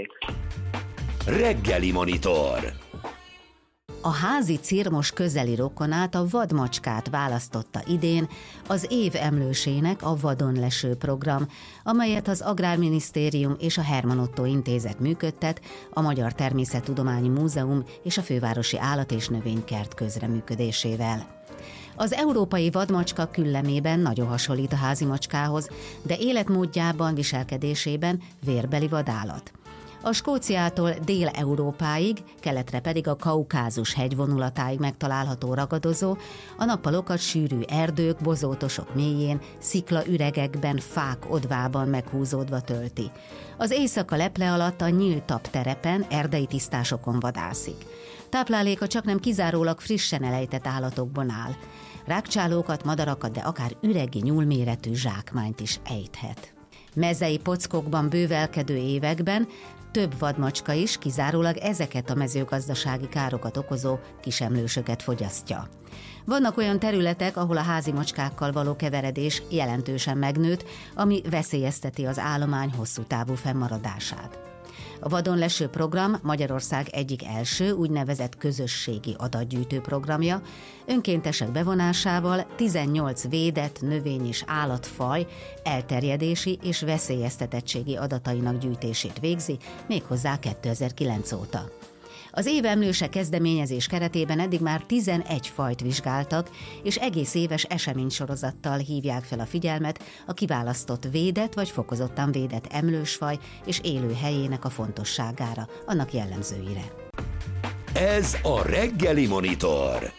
Reggeli Monitor. A házi cirmos közeli rokonát, a vadmacskát választotta idén az év emlősének a Vadon leső program, amelyet az Agrárminisztérium és a Herman Ottó Intézet működtet, a Magyar Természettudományi Múzeum és a Fővárosi Állat- és Növénykert közreműködésével. Az európai vadmacska küllemében nagyon hasonlít a házi macskához, de életmódjában, viselkedésében vérbeli vadállat. A Skóciától Dél-Európáig, keletre pedig a Kaukázus hegyvonulatáig megtalálható ragadozó, a nappalokat sűrű erdők, bozótosok mélyén, sziklaüregekben, fák odvában meghúzódva tölti. Az éjszaka leple alatt a nyíltabb terepen, erdei tisztásokon vadászik. Tápláléka csaknem kizárólag frissen elejtett állatokban áll. Rágcsálókat, madarakat, de akár üregi nyúlméretű zsákmányt is ejthet. Mezei pockokban bővelkedő években több vadmacska is kizárólag ezeket a mezőgazdasági károkat okozó kisemlősöket fogyasztja. Vannak olyan területek, ahol a házi macskákkal való keveredés jelentősen megnőtt, ami veszélyezteti az állomány hosszú távú fennmaradását. A Vadon leső program Magyarország egyik első úgynevezett közösségi adatgyűjtő programja, önkéntesek bevonásával 18 védett növény- és állatfaj elterjedési és veszélyeztetettségi adatainak gyűjtését végzi, méghozzá 2009 óta. Az évemlőse kezdeményezés keretében eddig már 11 fajt vizsgáltak, és egész éves eseménysorozattal hívják fel a figyelmet a kiválasztott védett vagy fokozottan védett emlősfaj és élőhelyének a fontosságára, annak jellemzőire. Ez a Reggeli Monitor.